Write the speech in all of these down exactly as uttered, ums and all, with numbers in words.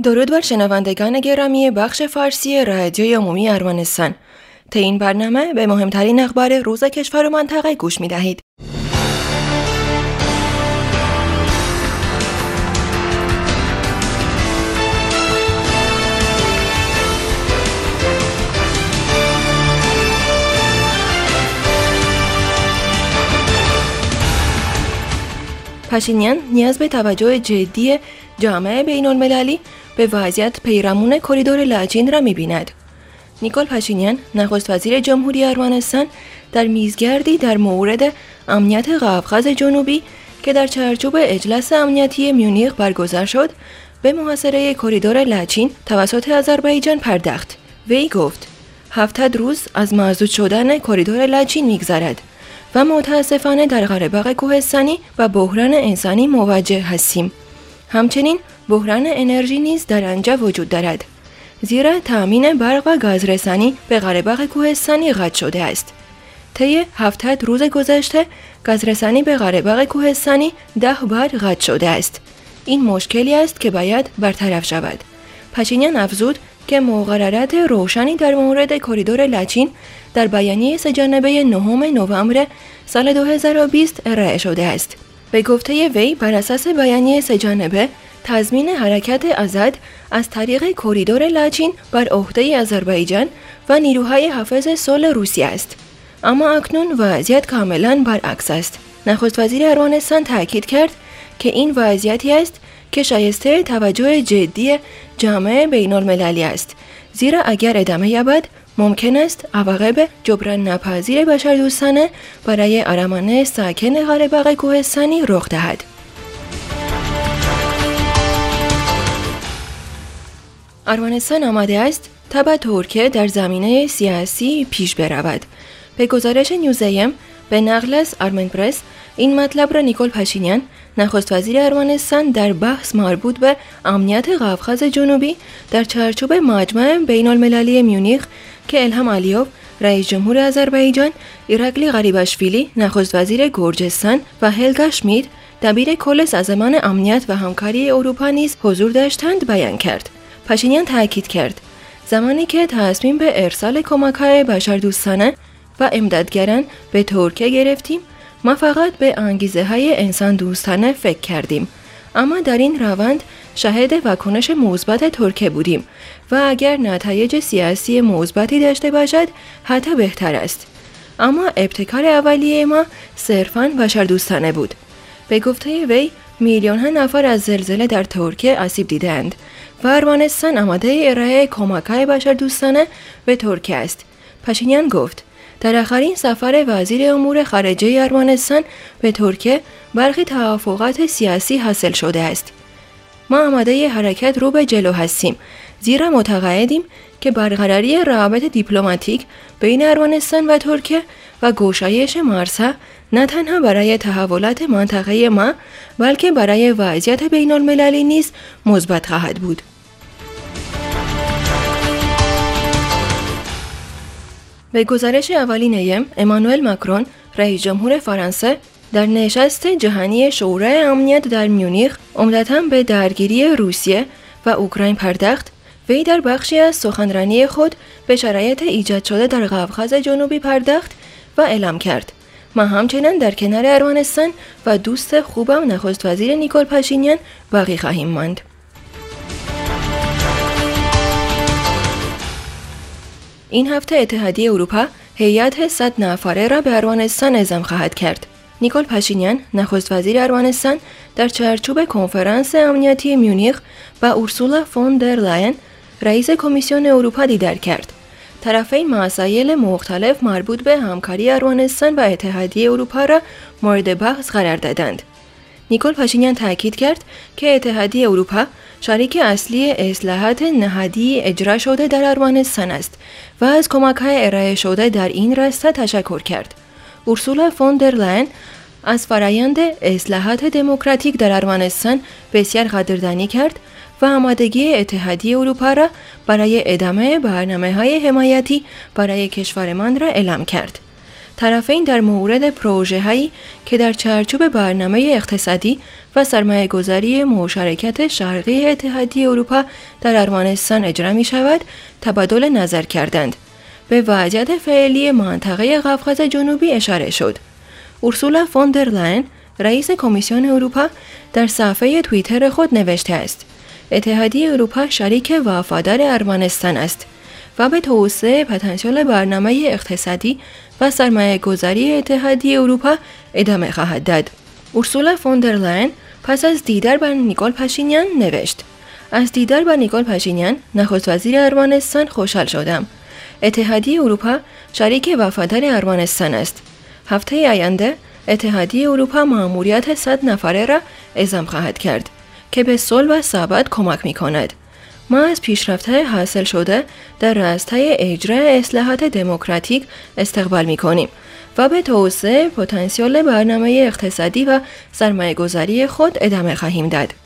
درود بر شنوندگان گرامی بخش فارسی رادیوی عمومی ارمنستان. تا این برنامه به مهمترین اخبار روز کشور و منطقه گوش می دهید. پاشینیان نیاز به توجه جدی جامعه بین المللی به وضعیت پیرامون کریدور لاچین را می‌بیند. نیکول پاشینیان، نخست وزیر جمهوری ارمنستان، در میزگردی در مورد امنیت قفقاز جنوبی که در چارچوب اجلاس امنیتی میونیخ برگزار شد، به محاصره کریدور لاچین توسط آذربایجان پرداخت. وی گفت: هفتاد روز از مسدود شدن کریدور لاچین می‌گذرد و متاسفانه در قره‌باغ کوهستانی و بحران انسانی مواجه هستیم. همچنین بحران انرژی نیز در آنجا وجود دارد، زیرا تامین برق و گازرسانی به قره‌باغ کوهستانی قطع شده است. طی هفتاد روز گذشته گازرسانی به قره‌باغ کوهستانی ده بار قطع شده است. این مشکلی است که باید برطرف شود. پاشینیان افزود که مقررات روشنی در مورد کریدور لاچین در بیانیه سه‌جانبه نهم نوامبر سال دو هزار و بیست ارائه شده است. به گفته وی، بر اساس بیانیه سه‌جانبه تضمین حرکت آزاد از طریق کریدور لاچین بر عهده آذربایجان و نیروهای حافظ صلح روسیه است. اما اکنون وضعیت کاملا برعکس است. نخست وزیر ارمنستان تاکید کرد که این وضعیتی است که شایسته توجه جدی جامعه بین المللی است، زیرا اگر ادامه یابد ممکن است عواقب جبران ناپذیر بشردوستانه برای آرامان ساکن قره‌باغ کوهستانی رخ دهد. ارمنستان آماده است تا با ترکیه در زمینه سیاسی پیش برود. به گزارش نیوزیم به نقل از آرمن پرس، این مطلب را نیکول پاشینیان، نخست وزیر ارمنستان، در بحث مربوط به امنیت قفقاز جنوبی در چارچوب مجمع بین المللی میونیخ که الهام علیوف، رئیس جمهور آذربایجان، ایراکلی غریباشویلی، نخست وزیر گرجستان و هلگا شمید، دبیر کل سازمان امنیت و همکاری اروپا نیز حضور داشتند بیان کرد. پاشینیان تاکید کرد زمانی که تصمیم به ارسال کمک‌های بشردوستانه و امدادگران به ترکیه گرفتیم، ما فقط به انگیزه‌های انسان دوستانه فکر کردیم، اما در این روند شاهد واکنش مثبت ترکیه بودیم و اگر نتایج سیاسی مثبتی داشته باشد حتی بهتر است. اما ابتکار اولیه ما صرفاً بشردوستانه بود. به گفته وی، میلیون‌ها نفر از زلزله در ترکیه آسیب دیدند و ارمنستان آماده ارائه کمک‌های بشردوستانه به ترکیه است. پاشینیان گفت در آخرین سفر وزیر امور خارجه ارمنستان به ترکیه برخی توافقات سیاسی حاصل شده است. ما آماده حرکت رو به جلو هستیم، زیرا معتقدیم که برقراری روابط دیپلماتیک بین ارمنستان و ترکیه و گشایش مرزها نه تنها برای تحولات منطقه ما بلکه برای وضعیت بین المللی نیز مثبت خواهد بود. به گزارش اولینیم، امانوئل ماکرون، رئیس جمهور فرانسه، در نشست جهانی شورای امنیت در میونیخ عمدتاً به درگیری روسیه و اوکراین پرداخت. وی در بخشی از سخنرانی خود به شرایط ایجاد شده در قفقاز جنوبی پرداخت و اعلام کرد: ما همچنان در کنار ارمنستان و دوست خوبم نخست وزیر نیکول پاشینیان باقی خواهیم ماند. این هفته اتحادیه اروپا هیئت صد نفره را به ارمنستان اعزام خواهد کرد. نیکول پاشینیان، نخست وزیر ارمنستان، در چارچوب کنفرانس امنیتی میونیخ با اورسولا فون در لاین، رئیس کمیسیون اروپا، دیدار کرد. طرفین مسائل مختلف مربوط به همکاری ارمنستان و اتحادیه اروپا را مورد بحث قرار دادند. نیکول پاشینیان تاکید کرد که اتحادیه اروپا شریک اصلی اصلاحات نهادی اجرا شده در ارمنستان است و از کمک‌های ارائه شده در این راستا تشکر کرد. اورسولا فون در لاین از فرایند اصلاحات دموکراتیک در ارمنستان بسیار قدردانی کرد و آمادگی اتحادیه اروپا را برای ادامه برنامه‌های حمایتی برای کشورمان را اعلام کرد. طرفین در مورد پروژه‌هایی که در چارچوب برنامه اقتصادی و سرمایه‌گذاری مشارکت شرقی اتحادیه اروپا در ارمنستان اجرا می شود تبادل نظر کردند. به وضعیت فعلی منطقه قفقاز جنوبی اشاره شد. اورسولا فون در لاین، رئیس کمیسیون اروپا، در صفحه توییتر خود نوشته است: اتحادیه اروپا شریک وفادار ارمنستان است و به توسعه پتانسیل برنامه اقتصادی و سرمایه گذاری اتحادیه اروپا ادامه خواهد داد. اورسولا فون در لاین پس از دیدار با نیکول پاشینیان نوشت: از دیدار با نیکول پاشینیان، نخست وزیر ارمنستان، خوشحال شدم. اتحادیه اروپا شریک وفادار ارمنستان است. هفته آینده اتحادیه اروپا مأموریت صد نفره را اعزام خواهد کرد که به صلح و ثبات کمک می کند. ما از پیشرفت‌های حاصل شده در راستای اجرای اصلاحات دموکراتیک استقبال می کنیم و به توسعه پتانسیل برنامه اقتصادی و سرمایه‌گذاری خود ادامه خواهیم داد.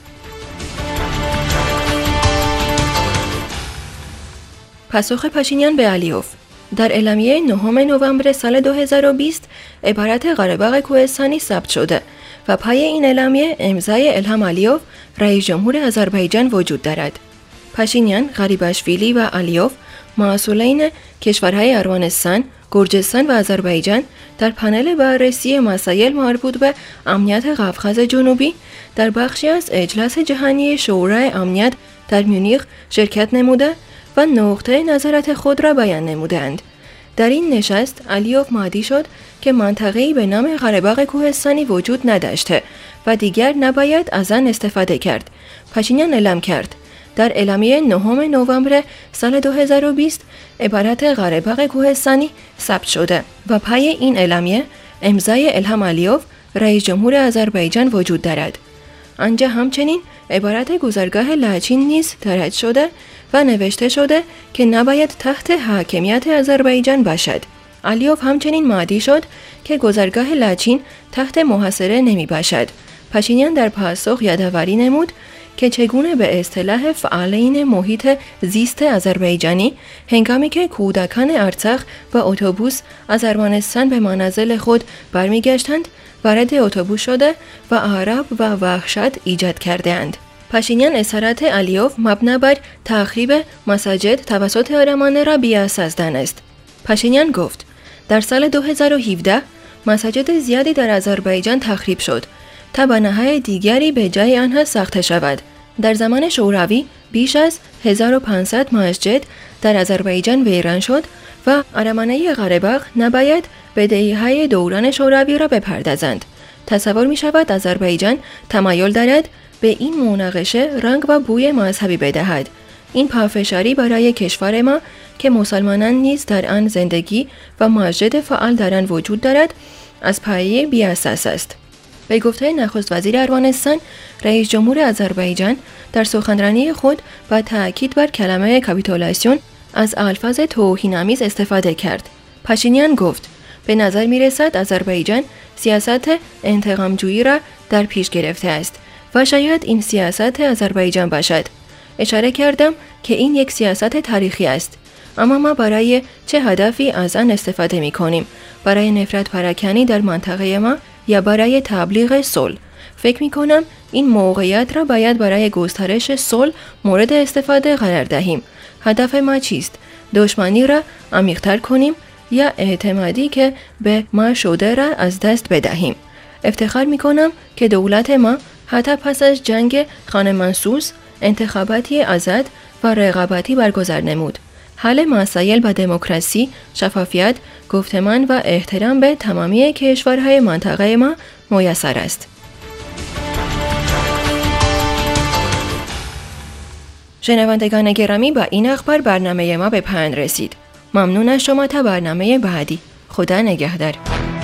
پاسخ پاشینیان به علیوف. در اعلامیه نهم نوامبر سال دو هزار و بیست عبارت قره‌باغ کوهستانی ثبت شده و پای این اعلامیه امضای الهام علیوف رئیس جمهور آذربایجان وجود دارد. پاشینیان، غریباشویلی و علیوف، مسئولین کشورهای ارمنستان، گرجستان و آذربایجان در پنل بررسی مسائل مربوط به امنیت قفقاز جنوبی در بخشی از اجلاس جهانی شورای امنیت در میونیخ شرکت نموده و نقطه نظرات خود را بیان نمودند. در این نشست علیوف مادی شد که منطقه‌ای به نام قره‌باغ کوهستانی وجود نداشته و دیگر نباید از آن استفاده کرد. پاشینیان اعلام کرد: در اعلامیه نهم نوامبر سال دو هزار و بیست عبارت قره‌باغ کوهستانی ثبت شده و پای این اعلامیه امضای الهام علیوف رئیس جمهور آذربایجان وجود دارد. آنجا همچنین عبارت گذرگاه لاچین نیز طرح شده و نوشته شده که نباید تحت حاکمیت آذربایجان باشد. علیوف همچنین مادی شد که گذرگاه لاچین تحت محاصره نمی باشد. پاشینیان در پاسخ یادآوری نمود که چگونه به اصطلاح فعالین محیط زیست آذربایجانی هنگامی که کودکان ارڅخ و اتوبوس از ارمنستان به منازل خود برمیگشتند وارد اتوبوس شده و آراب و وحشت ایجاد کردند. پاشینیان اظهارات علیوف مبنا بر تخریب مساجد توسط آرامانه را بی‌اساس دانست. پاشینیان گفت: در سال دو هزار و هفده مساجد زیادی در آذربایجان تخریب شد تا بناهای دیگری به جای آنها ساخته شود. در زمان شوروی بیش از هزار و پانصد مسجد در آذربایجان ویران شد و آرامانه قره‌باغ نباید بدهی‌های دوران شوروی را بپردازند. تصور می شود آذربایجان تمایل دارد به این مناقشه رنگ و بوی مذهبی بدهد. این پافشاری برای کشور ما که مسلمانان نیز در آن زندگی و مسجد فعال در آن وجود دارد از پایه بی‌اساس است. به گفته نخست وزیر ارمنستان، رئیس جمهور آذربایجان در سخنرانی خود با تأکید بر کلمه کاپیتولاسیون از الفاظ توهین‌آمیز استفاده کرد. پاشینیان گفت: به نظر می رسد آذربایجان سیاست انتقامجویی را در پیش گرفته است و شاید این سیاست آذربایجان باشد. اشاره کردم که این یک سیاست تاریخی است، اما ما برای چه هدفی از آن استفاده می کنیم؟ برای نفرت پراکنی در منطقه ما یا برای تبلیغ صلح؟ فکر می کنم این موقعیت را باید برای گسترش صلح مورد استفاده قرار دهیم. هدف ما چیست؟ دشمنی را عمیق‌تر کنیم یا اعتمادی که به ما شده را از دست بدهیم؟ افتخار می کنم که دولت ما حتی پس از جنگ خان منسوس انتخاباتی آزاد و رقابتی برگزار نمود. حل مسائل با دموکراسی، شفافیت، گفتمان و احترام به تمامی کشورهای منطقه ما میسر است. شنوندگان گرامی، با این اخبار برنامه ما به پایان رسید. ممنون از شما. تا برنامه بعدی. خدا نگهدار.